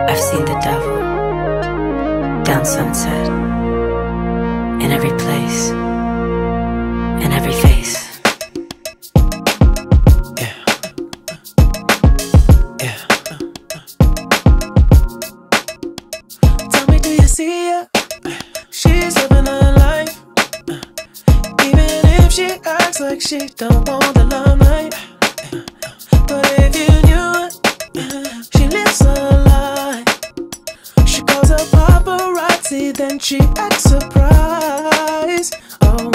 I've seen the devil down Sunset, in every place, in every face. Yeah. Yeah. Tell me, do you see her? She's living her life, even if she acts like she don't want the limelight. But if you knew her, she lives her life. She calls her paparazzi, then she acts surprised. Oh,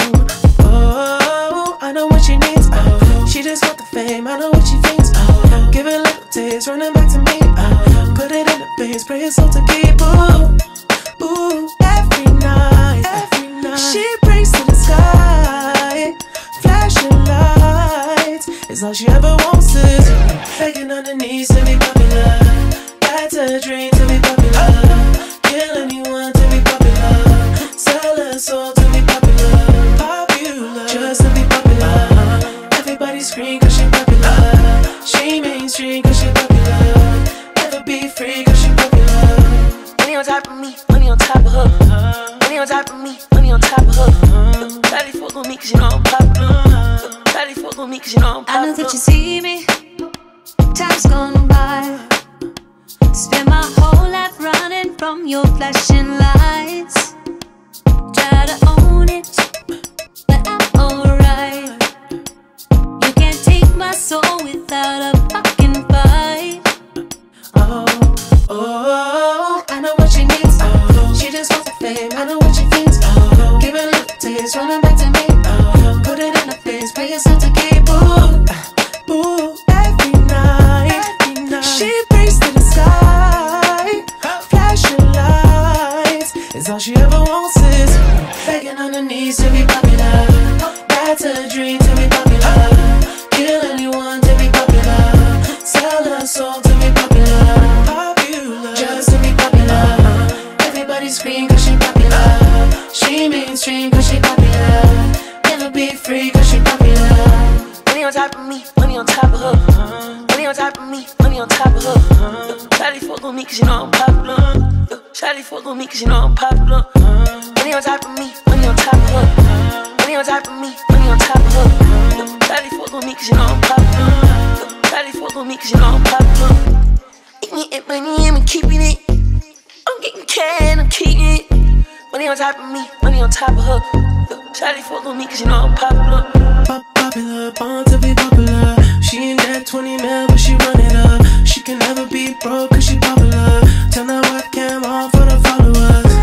oh, I know what she needs. She just want the fame, I know what she thinks. Give it a little taste, running back to me. Put it in the face, pray it's all to keep. Ooh, ooh, every night, she prays to the sky. Flashing lights is all she ever wants is begging on her knees to be popular. That's her dream, to be popular. Kill anyone to be popular. Sell her soul to be popular. Popular, just to be popular. Everybody scream cause she popular. She mainstream cause she popular. Never be free cause she popular. Money on top of me, money on top of her. Money on top of me, money on top of her. Daddy fuck on me cause you know I'm popular. Daddy fuck on me cause you know I'm popular. I know that you see me, time's gone by. Spend my whole life running from your flashing lights. Try to own it, but I'm alright. You can't take my soul without a fucking fight. Oh, oh, I know what she needs. She just wants the fame, I know what she thinks. Give it a little taste, running back to me. Put it in her face, pay yourself to keep. Ooh, ooh, every night, she prays to the sky. Flashing lights is all she ever wants is begging on her knees to be popular. That's her dream, to be popular. Kill anyone to be popular. Sell her soul to be popular. Popular, just to be popular. Everybody scream cause she popular. She mainstream cause she popular. Never be free cause she popular. Money on top of me, money on top of her. Money on top of me, money on top of her. Shawty fuck on me cause you know I'm popular. Shawty fuck on me cause you know I'm popular. Money on top of me, money on top of her. Money on top of me, money on top of her. Shawty fuck on me cause you know I'm popular. Shawty fuck on me cause you know I'm popular. Eating money, I'm keeping it. I'm getting cash, I'm keeping it. Money on top of me, money on top of her. Shawty fuck on me cause you know I'm popular. Popular, born to be popular. She in that 20 mil, but she run it up. She can never be broke cause she popular. Turn that webcam on for the followers.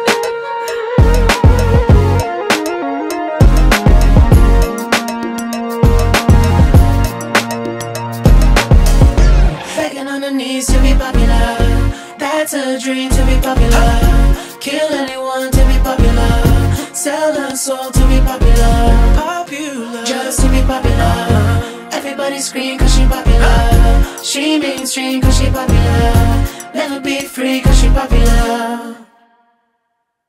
Begging on her knees to be popular. That's her dream, to be popular. Kill anyone to be popular. Sell her soul to be popular. Popular, just to be popular. Everybody scream cause she popular. She mainstream cause she popular. Never be free cause she popular.